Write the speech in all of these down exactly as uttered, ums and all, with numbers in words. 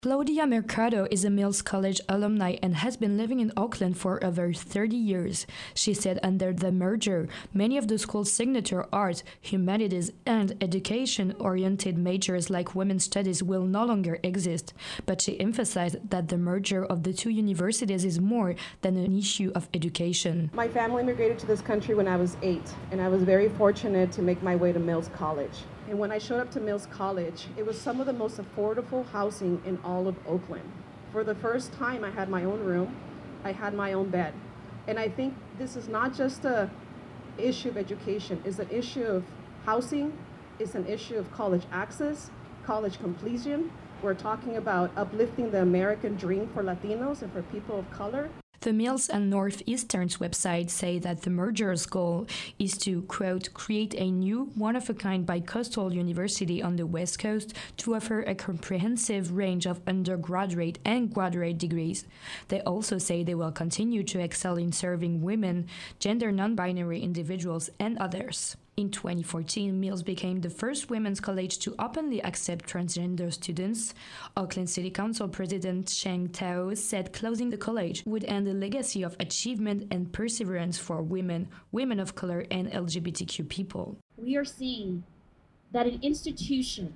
Claudia Mercado is a Mills College alumni and has been living in Oakland for over thirty years. She said under the merger, many of the school's signature arts, humanities, and education-oriented majors like women's studies will no longer exist. But she emphasized that the merger of the two universities is more than an issue of education. My family immigrated to this country when I was eight, and I was very fortunate to make my way to Mills College. And when I showed up to Mills College, it was some of the most affordable housing in all of Oakland. For the first time, I had my own room, I had my own bed. And I think this is not just an issue of education, it's an issue of housing, it's an issue of college access, college completion. We're talking about uplifting the American dream for Latinos and for people of color. The Mills and Northeastern's website say that the merger's goal is to, quote, create a new, one-of-a-kind bi-coastal university on the West Coast to offer a comprehensive range of undergraduate and graduate degrees. They also say they will continue to excel in serving women, gender non-binary individuals, and others. In twenty fourteen, Mills became the first women's college to openly accept transgender students. Oakland City Council President Sheng Tao said closing the college would end a legacy of achievement and perseverance for women, women of color, and L G B T Q people. We are seeing that an institution,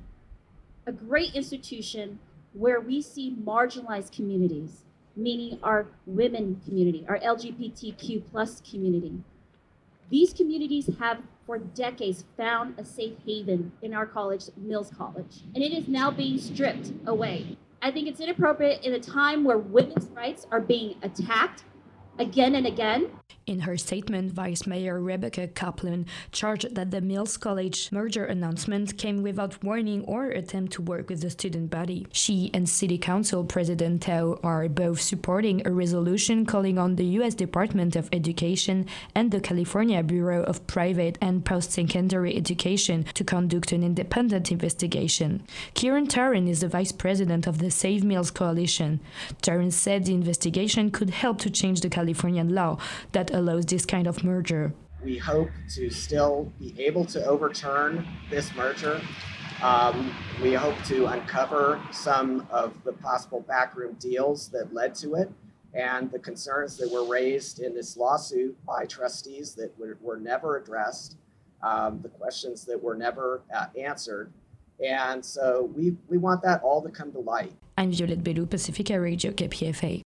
a great institution where we see marginalized communities, meaning our women community, our L G B T Q plus community, these communities have for decades found a safe haven in our college, Mills College, and it is now being stripped away. I think it's inappropriate in a time where women's rights are being attacked again and again. In her statement, Vice Mayor Rebecca Kaplan charged that the Mills College merger announcement came without warning or attempt to work with the student body. She and City Council President Tao are both supporting a resolution calling on the U S Department of Education and the California Bureau of Private and Post-Secondary Education to conduct an independent investigation. Kieran Tarrant is the vice president of the Save Mills Coalition. Tarrant said the investigation could help to change the Californian law that allows this kind of merger. We hope to still be able to overturn this merger. Um, we hope to uncover some of the possible backroom deals that led to it and the concerns that were raised in this lawsuit by trustees that were, were never addressed, um, the questions that were never uh, answered. And so we, we want that all to come to light. I'm Violette Bellou, Pacifica Radio, K P F A.